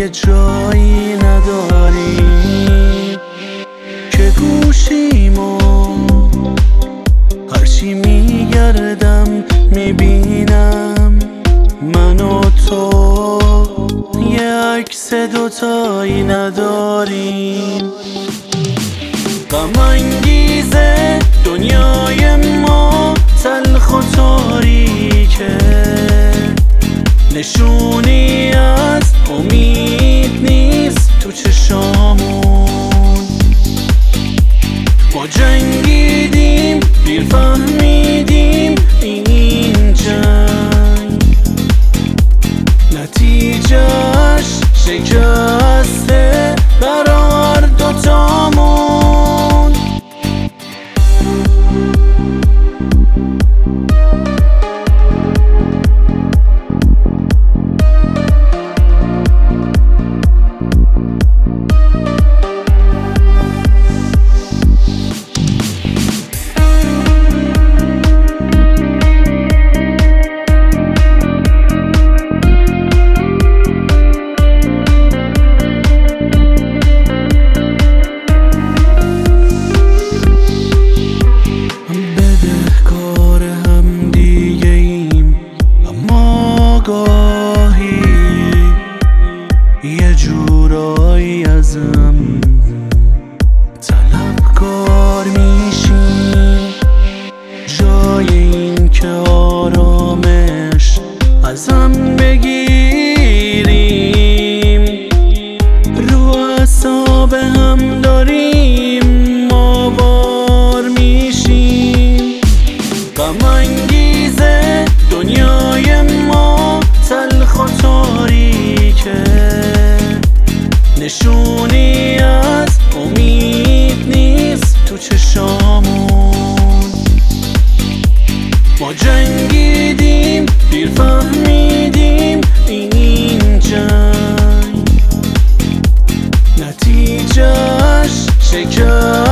دیگه جایی نداریم که گوشیمو هرچی میگردم میبینم من و تو یه عکس دوتایی نداریم. غم انگیزه دنیای ما تلخ و تاریکه، نشونی از امید نیست تو چشامون. ما جنگیدیم دیر فهمیدیم این جنگ نتیجهش شکسته برار دوتامون. گاهی یه جورایی ازم طلبکار میشیم، جای این که آرامش ازم بگیریم. رو اعصاب هم داریم ماوار میشیم. غم انگیزه دنیای ما تلخ و تاریکه، نشونی از امید نیست تو چشامون. ما جنگیدیم دیر فهمیدیم این جنگ نتیجهش شکست